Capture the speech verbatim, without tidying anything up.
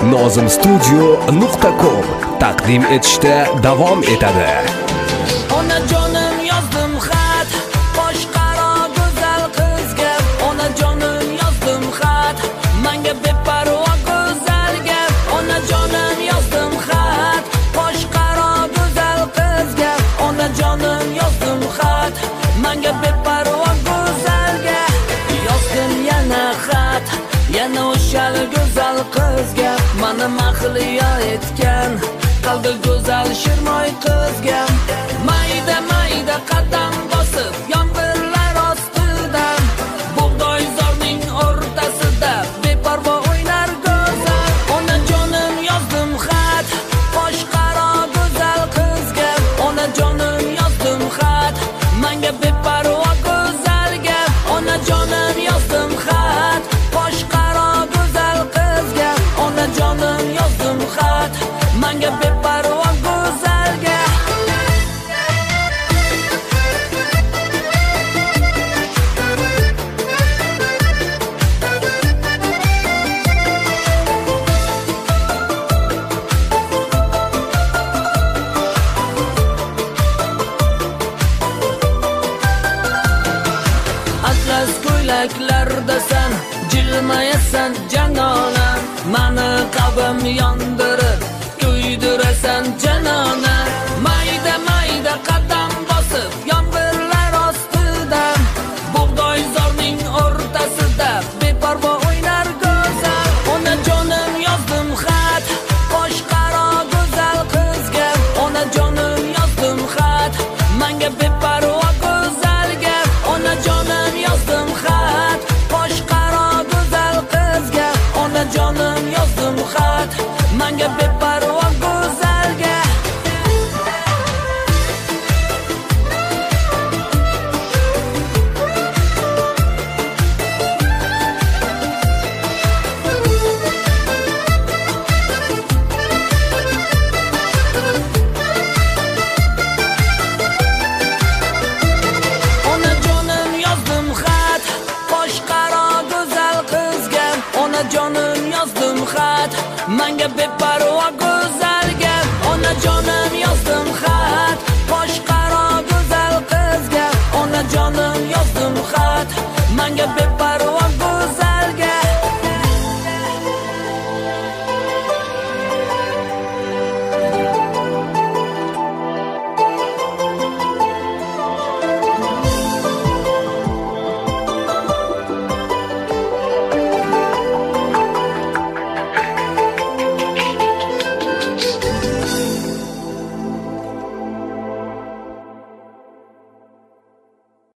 nozim studio nuqta com taqdim etishda davom etadi. Onajonim yozdim xat, qosh qaro go'zal qizga. Onajonim yozdim xat, menga beparvo go'zalga. Onajonim yozdim xat, qosh qaro go'zal qizga. Onajonim yozdim xat, menga beparvo go'zalga. Yozdim yana xat, yana o'sha go'zal qizga. Meni mahliyo etgan qalbi go'zal shirmoy qizga. Mayda mayda qadam bosib yomg'irlar ostidan, bug'doy zorning o'rtasida beparvo o'ynar go'zal. Onajonim yozdim xat, qosh qaro go'zal qizga. Onajonim yozdim xat, menga beparvo go'zalga. Onajonim yozdim xat, qosh qaro go'zal qizga. Onajonim yozdim xat, menga beparvo go'zalga. Atlas ko'ylaklardasan, jilmayasan janona. Meni qalbim yondirib kuydirasan janona. Mayda mayda qadam bosib yomg'irlar ostidan, bug'doy zorning o'rtasida beparvo o'ynar go'zal. Onajonim yozdim xat, qosh qaro go'zal qizga. Onajonim yozdim xat, menga beparvo go'zalga. Onajonim yozdim xat, qosh qaro go'zal qizga. Onajonim yozdim xat, menga beparvo go'zalga. Onajonim yozdim xat, qosh qaro go'zal qizga. Onajonim yozdim xat, menga beparvo go'zalga. Onajonim yozdim xat.